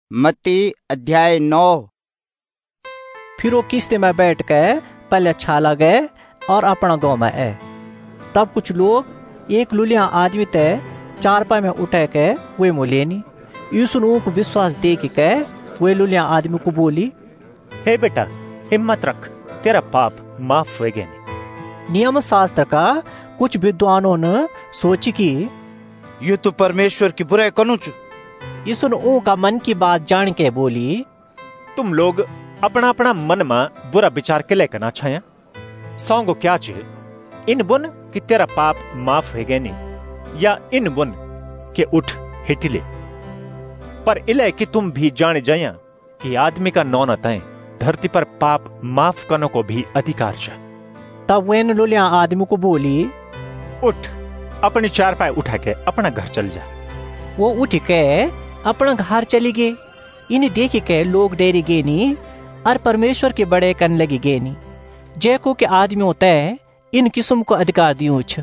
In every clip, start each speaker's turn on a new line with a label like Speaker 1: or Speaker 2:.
Speaker 1: मत्ती अध्याय 9।
Speaker 2: फिर वो किश्ती में बैठ के पहले छाला गए और अपना गांव में आए। तब कुछ लोग एक लुलिया आदमी ते चारपाई में उठे के वे मोलेनी यीशु ने को विश्वास दे के वे लुलिया आदमी को बोली,
Speaker 3: हे बेटा, हिम्मत रख, तेरा पाप माफ हो गए।
Speaker 2: नियम शास्त्र का कुछ विद्वानों ने सोची कि
Speaker 1: ये तो परमेश्वर की बुराई कनुच।
Speaker 2: यीशु ने का मन की बात जान के बोली,
Speaker 3: तुम लोग अपना अपना मन में बुरा विचार के ले करना छाया सौंगो क्या चे, इन बुन कि तेरा पाप माफ हो गए नहीं, या इन बुन के उठ हिटिले। पर इले कि तुम भी जाने जाया कि आदमी का नौन तय धरती पर पाप माफ करने को भी अधिकार है।
Speaker 2: तब वे लुलिया आदमी को बोली,
Speaker 3: उठ, अपनी चारपाई उठा के अपना घर चल जा।
Speaker 2: वो उठ के अपना घर चली गए। इन्हें देख के लोग डेरी गए नी और परमेश्वर के बड़े करने लगी गए नी, जैको के आदमी होता है इन किस्म को अधिकार दियो छ।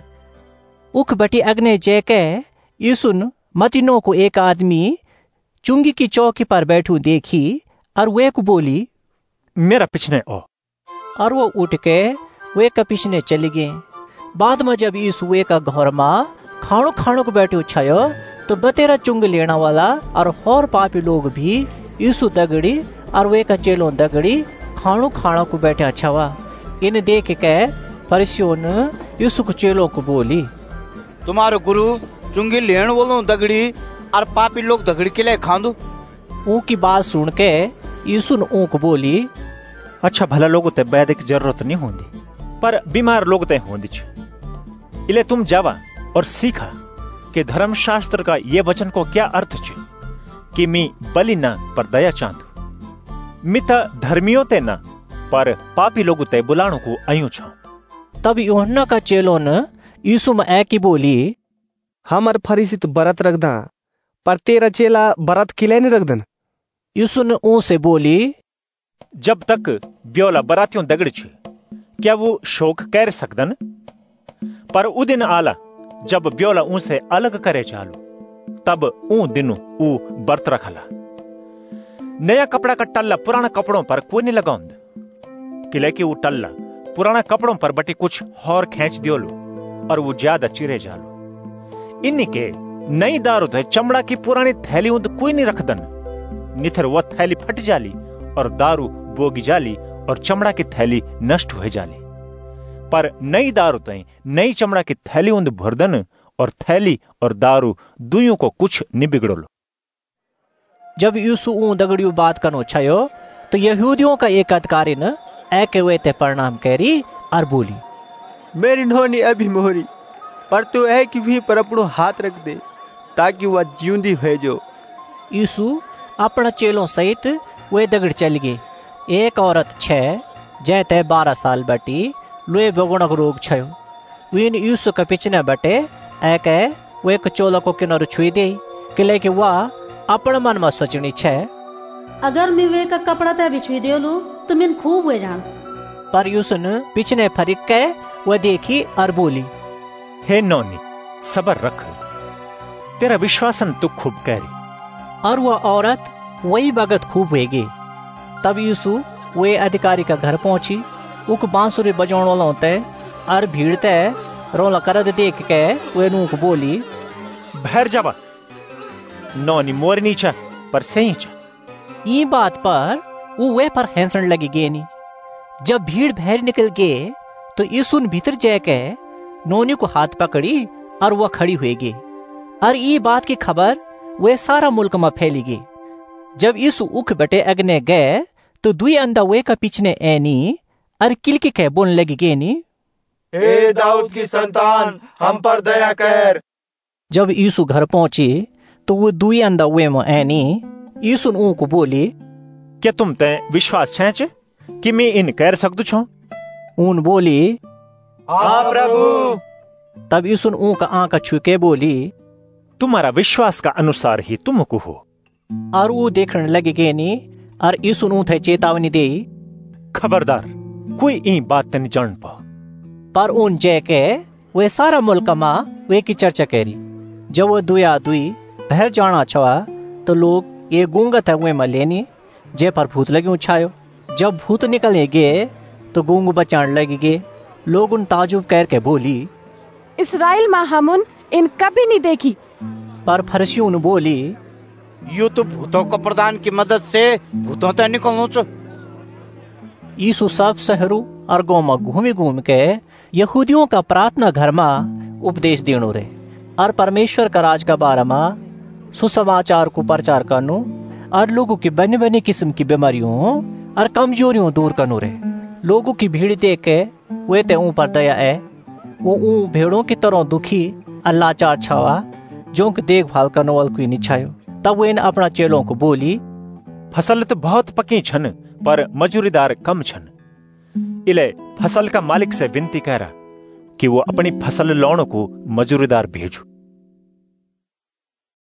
Speaker 2: उख बटी अग्ने जय के यीशुन मतीनो को एक आदमी चुंगी की चौकी पर बैठू देखी और वे को बोली,
Speaker 3: मेरा पिछने ओ।
Speaker 2: और वो उठ के वे का पिछने चली गए। बाद में जब यीशु वे का घर में खाणो खाणो को बैठो छायो तो बतेरा चुंग लेना वाला और पापी लोग भी यीशु दगड़ी और वे का चेलों दगड़ी खाणो खाणो को बैठे छवा। इन देख के फरीसियों ने यीशु को चेलों को बोली,
Speaker 1: तुम्हारो गुरु चुंगी लेन वालों दगड़ी और पापी लोग दगड़ी के लिए खांदू।
Speaker 2: की बात सुन के यीशु ने को बोली,
Speaker 3: अच्छा भला लोगों ते वैद्य की जरूरत नहीं होंदी, पर बीमार लोग ते होंदी छ। इले तुम जावा और सीखा कि धर्मशास्त्र का ये वचन को क्या अर्थ छ कि मी बलि न पर दया चांदू, मिता धर्मियों ते न पर पापी लोगों ते बुलाणु को आयु छ।
Speaker 2: तब यूहन्ना का चेलों ने यीशु में ऐ की बोली,
Speaker 4: हमर फरीसी तो बरत रखदा, पर तेरा चेला बरत किले नहीं रखदन।
Speaker 2: यीशु ने से बोली,
Speaker 3: जब तक ब्योला बरातियों दगड़ छ क्या वो शोक कर सकदन, पर उ दिन आला जब ब्योला से अलग करे चालू, तब दिनों बर्त रखला। नया कपड़ा का टल्ला पुराना कपड़ों पर कोई नहीं लगाउंद, किले कि वो टल्ला पुराना कपड़ों पर बटी कुछ और खींच दियोलो और वो ज्यादा चिरे जालो। इन्हीं के नई दारू थे चमड़ा की पुरानी थैली उद कोई नहीं रखदन, निथर वह थैली फट जाली और दारू बोगी जाली और चमड़ा की थैली नष्ट हो जाली। पर नई दारू तय नई चमड़ा की थैली उंद भरदन और थैली और दारू दुइयों को कुछ नहीं बिगड़ोलो।
Speaker 2: जब यीशु दगड़ियों बात करनो छायो तो यहूदियों का एक अधिकारी न ऐके वे ते प्रणाम करी और बोली,
Speaker 4: मेरी नोनी अभी मोहरी, पर तू है कि भी पर अपनो हाथ रख दे ताकि वह जिंदी हो जो।
Speaker 2: यीशु अपना चेलों सहित वे दगड़ चल गए। एक औरत 6 जैते 12 साल बटी लोहे बगुणक रोग छयो। वीन यीशु के पिछने बटे ऐके वे चोला को किनारो छुई दे, किले कि वह अपना मन में सोचनी छे,
Speaker 5: अगर मैं वे का कपड़ा ते बिछुई देलू तो मिन खूब हो जान।
Speaker 2: पर यीशु ने पिछने फरिक के वह देखी और बोली,
Speaker 3: हे नौनी, सबर रख, तेरा विश्वासन तू खूब करी।
Speaker 2: और वह औरत वही बगत खूब हो गई। तब यीशु वे अधिकारी का घर पहुंची। उक बांसुरी बजाने वाला होते और भीड़ ते रोला करद देख के वे नूक बोली,
Speaker 3: भर जावा, नौनी मोर नीचा पर सही चा।
Speaker 2: ये बात पर वो वे पर हंसने लगी गए नी। जब भीड़ बाहर निकल गए तो यीशु ने भीतर जाके नौनी को हाथ पकड़ी और वह खड़ी हुई गई। और ये बात की खबर वे सारा मुल्क में फैली गई। जब यीशु उख बटे अग्ने गए तो दुई अंधा वे का पिछने ऐनी और किलकी के बोन लगी गए नी,
Speaker 6: हे दाऊद की संतान, हम पर दया कर।
Speaker 2: जब यीशु घर पहुंचे तो वो दुई अंधा वे में ऐनी यीशु ने को बोली,
Speaker 3: क्या तुम ते विश्वास छेच कि मैं इन कर सकदू छो?
Speaker 2: उन बोली,
Speaker 6: हाँ प्रभु।
Speaker 2: तब यीशु ने का आंख छू के बोली,
Speaker 3: तुम्हारा विश्वास का अनुसार ही तुमको हो।
Speaker 2: और वो देखने लगे गए नी और यीशु ने थे चेतावनी दे,
Speaker 3: खबरदार, कोई ई बात नहीं जान पाओ।
Speaker 2: पर उन जय के वे सारा मुल्क में वे की चर्चा करी। जब वो दुया दुई बहर जाना छवा तो लोग ये गूंगा था वे में लेनी जे पर भूत लगी उछायो। जब भूत निकलने गए तो गूंग बचाने लगी गए। लोग उन ताजुब कर के बोली,
Speaker 7: इसराइल में हमन इन कभी नहीं देखी।
Speaker 2: पर फरसियों ने बोली,
Speaker 1: यू तो भूतों को प्रदान की मदद से भूतों तक निकलनो चो।
Speaker 2: यीशु सब शहरों और गाँव में घूम के यहूदियों का प्रार्थना घर में उपदेश देनो रे और परमेश्वर का राज का बारे में सुसमाचार को प्रचार करनो और लोगों की बनी बनी किस्म की बीमारियों और कमजोरियों दूर करनो रे। लोगों की भीड़ देख के वे ते ऊपर दया है। वो भेड़ों की तरह दुखी और लाचार छावा जो की देखभाल करने वाल कोई नहीं छायो। तब वे अपना चेलों को बोली,
Speaker 3: फसल तो बहुत पकी छन पर मजूरीदार कम छन। इले फसल का मालिक से विनती कह रहा कि वो अपनी फसल लौणों को मजूरीदार भेजो।